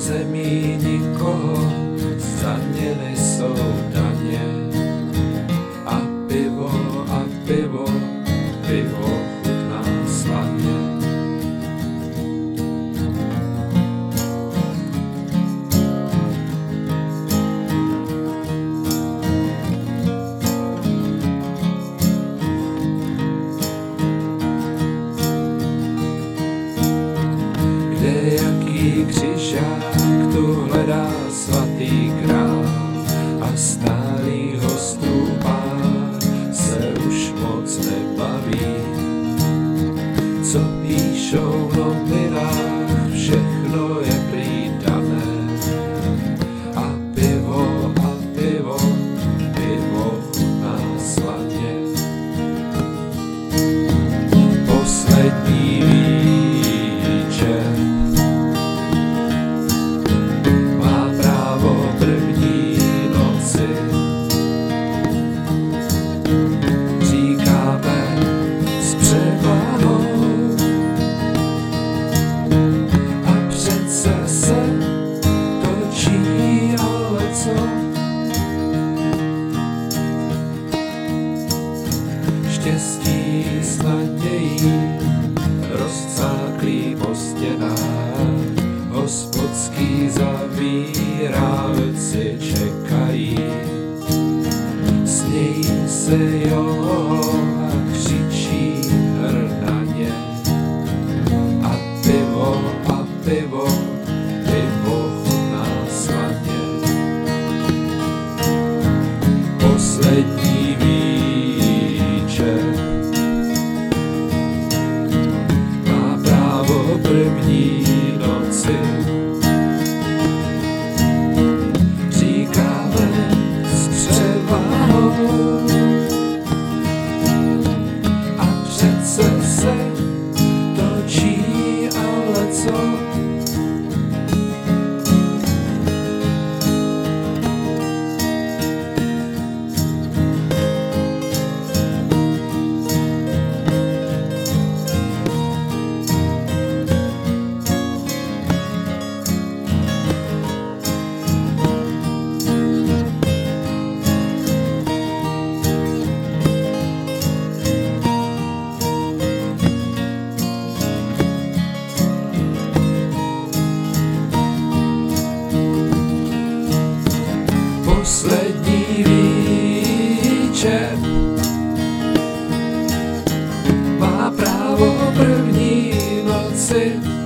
zemi nikoho, za ně nejsou daně. A pivo, pivo chutná slaně. Jaký křižák tu hledá svatý král a stálých hostů pár se už moc nebaví. Co píšou v novinách, všechno je prý dané. A pivo chutná slaně. Poslední výčet říkáme s převahou a přece se točí, ale co? Štěstí s nadějí rozcáklý po stěnách, hospodský zavírálci čekají. Snějí se jo a křičí hrdaně. A pivo chutná slaně. Poslední výčet má právo první noci. A přece se točí, ale co? Poslední výčet má právo první noci.